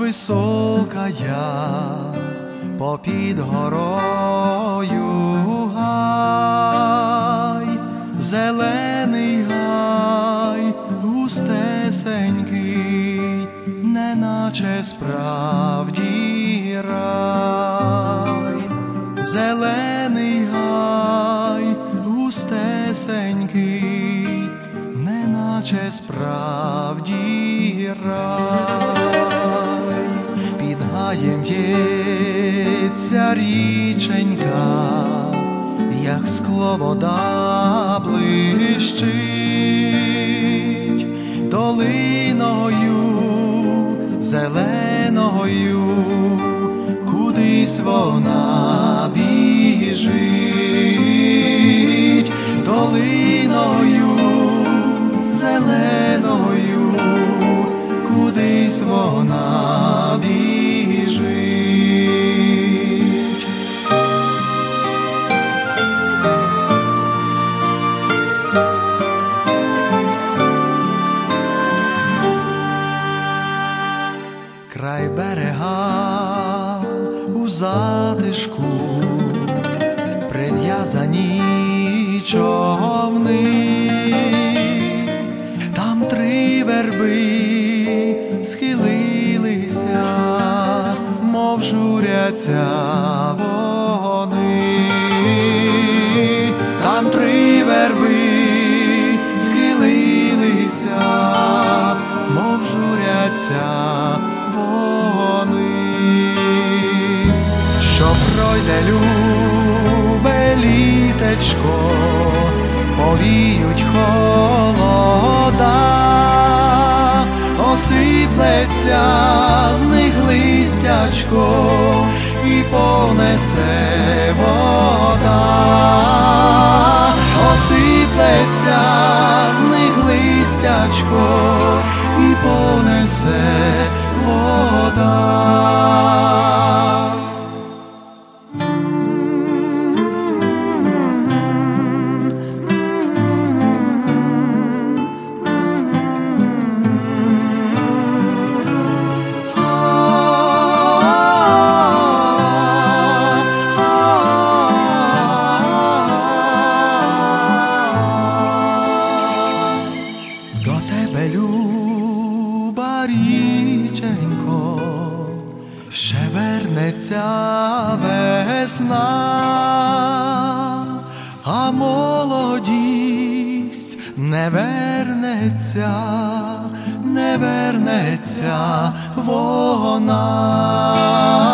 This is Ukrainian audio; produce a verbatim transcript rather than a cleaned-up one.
високая, попід горою гай, зелений гай, густесенький, неначе справді рай. Зелений гай, густесенький, неначе справді рай. Під гаєм в'ється річенька, як скло вода блищить, долиною зеленою кудись вона біжить, долиною зеленою кудись вона біжить. Край берега у затишку прив'язані човни, там три верби схилилися, мов журяться вони. Там три верби схилилися, мов журяться вони. Що пройде любе літечко, повіють холода, осиплеться з них листячко і понесе вода. Осиплеться з них листячко і понесе вода. До тебе, люба річенько, ще вернеться весна, а молодість не вернеться, не вернеться вона.